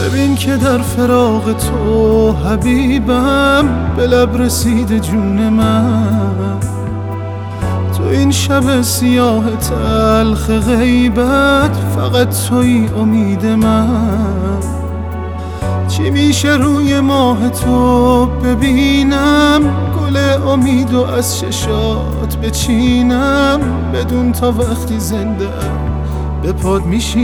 ببین که در فراق تو حبیبم به لب رسیده جون من. تو این شب سیاه تلخ غیبت فقط توی امید من. چی میشه روی ماه تو ببینم، گل امیدو از چشات بچینم، بدون تا وقتی زنده به پاد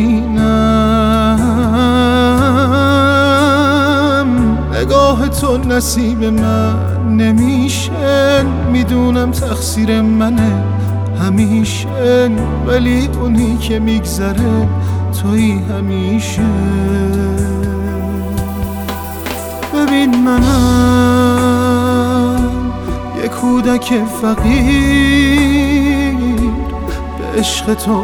میشینم. نگاه تو نصیب من نمیشه، میدونم تقصیر منه همیشه، ولی اونی که میگذره توی همیشه. ببین منم یه کودک فقیر، به عشق تو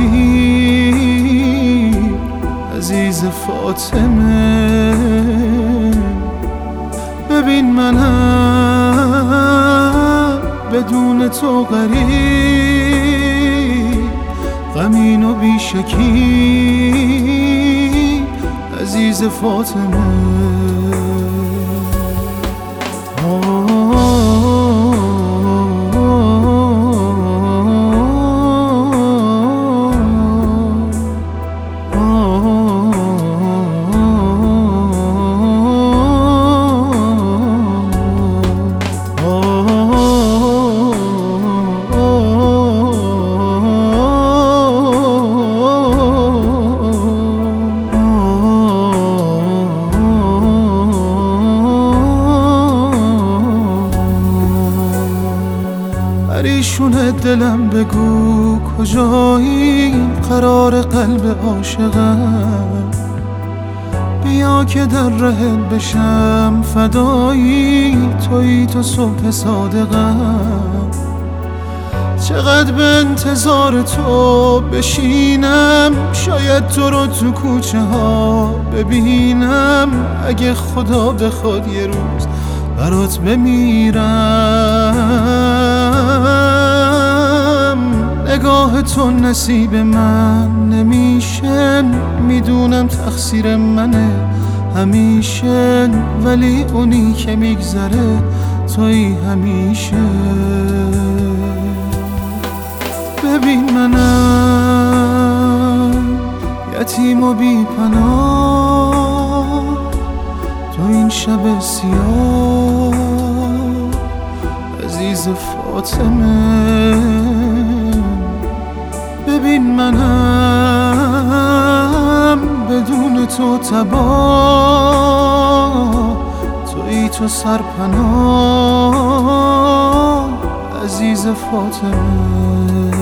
اسیر، عزیز فاطمه. ببین منم بدون تو غریب، غمین و بیشکی، عزیز فاطمه. پریشون دلم بگو کجایی، قرار قلب عاشقم. بیا که در رهت بشم فدایی، تویی تو صبح صادقم. چقدر به انتظار تو بشینم، شاید تو رو تو کوچه ها ببینم. اگه خدا بخواد یه روز برات بمیرم. نگاه تو نصیب من نمیشه، میدونم تقصیر منه همیشه، ولی اونی که میگذره توی همیشه. ببین منم یتیم و بی پناه، تو این شب سیاه، عزیز فاطمه. ببین منم بدون تو تباه، تویی تو سرپناه، عزیز فاطمه.